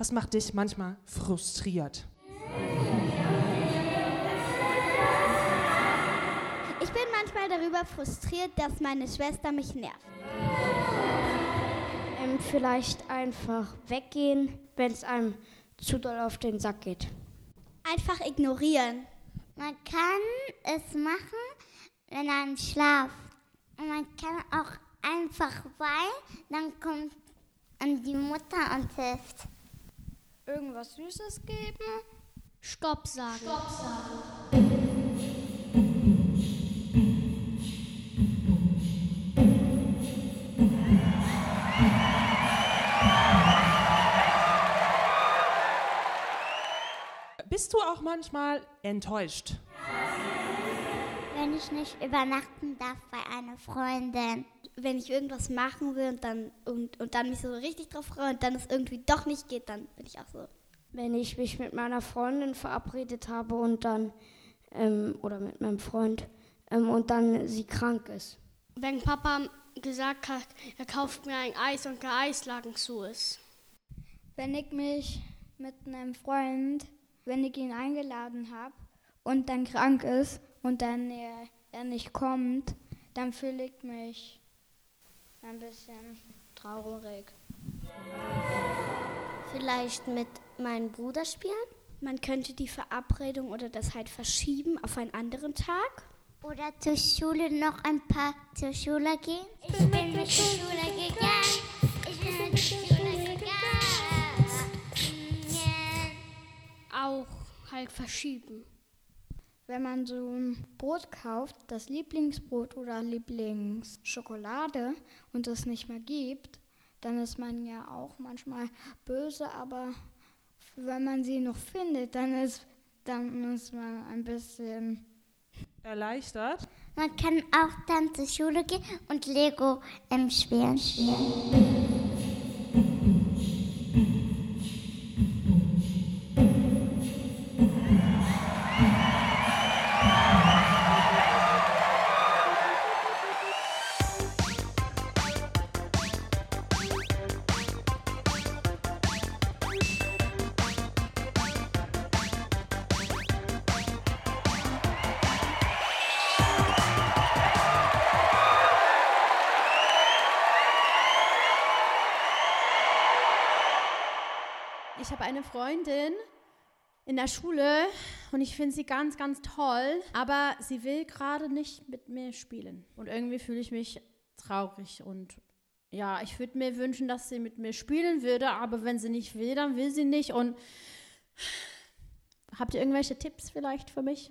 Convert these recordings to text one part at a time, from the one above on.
Was macht dich manchmal frustriert? Ich bin manchmal darüber frustriert, dass meine Schwester mich nervt. Vielleicht einfach weggehen, wenn es einem zu doll auf den Sack geht. Einfach ignorieren. Man kann es machen, wenn man schlaft. Und man kann auch einfach weinen, dann kommt die Mutter und hilft. Irgendwas Süßes geben? Stopp sagen. Bist du auch manchmal enttäuscht? Wenn ich nicht übernachten darf bei einer Freundin. Wenn ich irgendwas machen will und dann mich so richtig drauf freue und dann es irgendwie doch nicht geht, dann bin ich auch so. Wenn ich mich mit meiner Freundin verabredet habe und dann, oder mit meinem Freund, und dann sie krank ist. Wenn Papa gesagt hat, er kauft mir ein Eis und der Eisladen zu ist. Wenn ich mich mit einem Freund, wenn ich ihn eingeladen habe und dann krank ist und dann er nicht kommt, dann fühle ich mich ein bisschen traurig. Vielleicht mit meinem Bruder spielen. Man könnte die Verabredung oder das halt verschieben auf einen anderen Tag. Oder zur Schule noch ein paar zur Schule gehen. Ich bin mit zur Schule gegangen. Ich bin mit zur Schule gegangen. Auch halt verschieben. Wenn man so ein Brot kauft, das Lieblingsbrot oder Lieblingsschokolade und es nicht mehr gibt, dann ist man ja auch manchmal böse, aber wenn man sie noch findet, dann ist man ein bisschen Erleichtert? Man kann auch dann zur Schule gehen und Lego spielen. Ich habe eine Freundin in der Schule und ich finde sie ganz, ganz toll, aber sie will gerade nicht mit mir spielen. Und irgendwie fühle ich mich traurig und ja, ich würde mir wünschen, dass sie mit mir spielen würde, aber wenn sie nicht will, dann will sie nicht. Und habt ihr irgendwelche Tipps vielleicht für mich?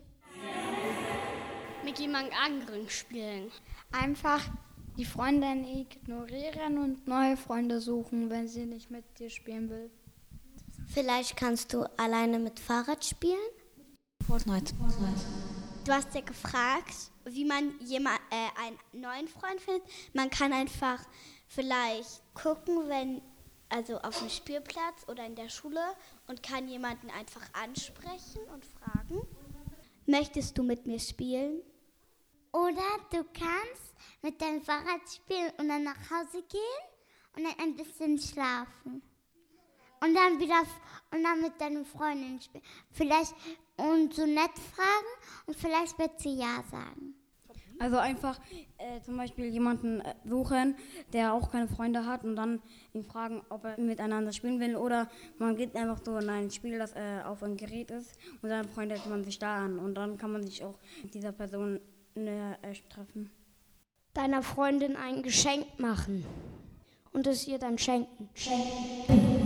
Mit jemand anderem spielen. einfach die Freundin ignorieren und neue Freunde suchen, wenn sie nicht mit dir spielen will. Vielleicht kannst du alleine mit Fahrrad spielen? Fortnite. Du hast ja gefragt, wie man einen neuen Freund findet. Man kann einfach vielleicht gucken, also auf dem Spielplatz oder in der Schule und kann jemanden einfach ansprechen und fragen. Möchtest du mit mir spielen? Oder du kannst mit deinem Fahrrad spielen und dann nach Hause gehen und dann ein bisschen schlafen. Und dann mit deinen Freundinnen spielen. Vielleicht und so nett fragen und vielleicht wird sie ja sagen. Also einfach zum Beispiel jemanden suchen, der auch keine Freunde hat und dann ihn fragen, ob er miteinander spielen will. Oder man geht einfach so in ein Spiel, das auf ein Gerät ist und dann freundet man sich da an. Und dann kann man sich auch mit dieser Person treffen. Deiner Freundin ein Geschenk machen und es ihr dann schenken.